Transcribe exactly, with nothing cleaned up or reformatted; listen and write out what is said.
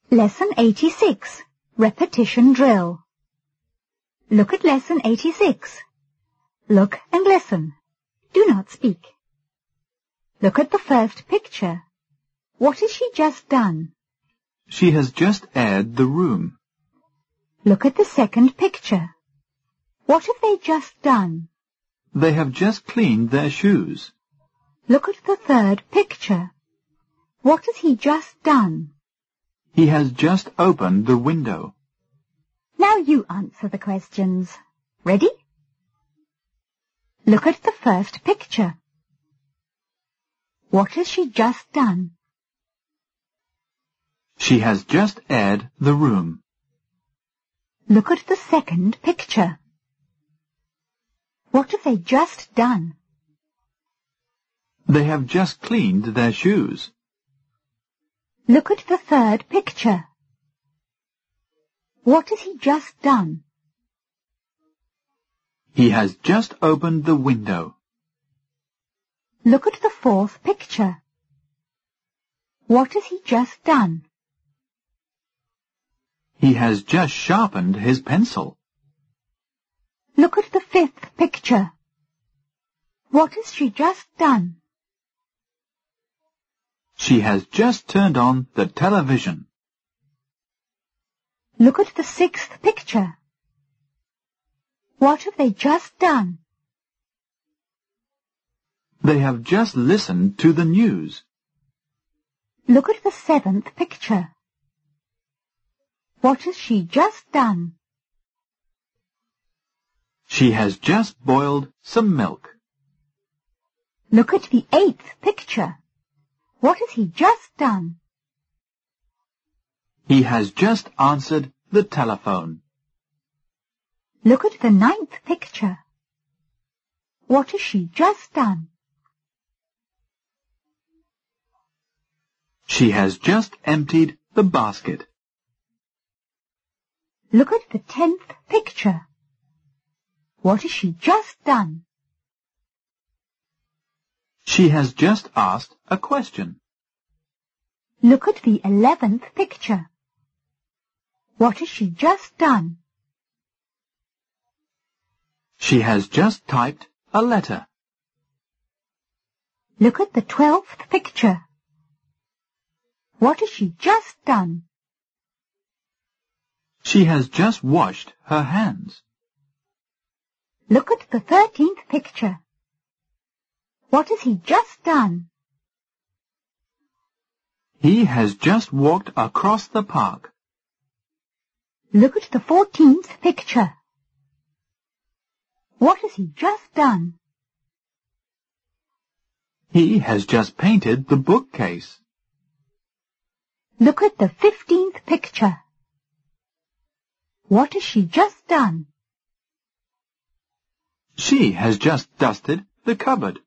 Lesson eighty-six. Repetition Drill. Look at Lesson eighty-six. Look and listen. Do not speak. Look at the first picture. What has she just done? She has just aired the room. Look at the second picture. What have they just done? They have just cleaned their shoes. Look at the third picture. What has he just done? He has just opened the window. Now you answer the questions. Ready? Look at the first picture. What has she just done? She has just aired the room. Look at the second picture. What have they just done? They have just cleaned their shoes. Look at the third picture. What has he just done? He has just opened the window. Look at the fourth picture. What has he just done? He has just sharpened his pencil. Look at the fifth picture. What has she just done? She has just turned on the television. Look at the sixth picture. What have they just done? They have just listened to the news. Look at the seventh picture. What has she just done? She has just boiled some milk. Look at the eighth picture. What has he just done? He has just answered the telephone. Look at the ninth picture. What has she just done? She has just emptied the basket. Look at the tenth picture. What has she just done? She has just asked a question. Look at the eleventh picture. What has she just done? She has just typed a letter. Look at the twelfth picture. What has she just done? She has just washed her hands. Look at the thirteenth picture. What has he just done? He has just walked across the park. Look at the fourteenth picture. What has he just done? He has just painted the bookcase. Look at the fifteenth picture. What has she just done? She has just dusted the cupboard.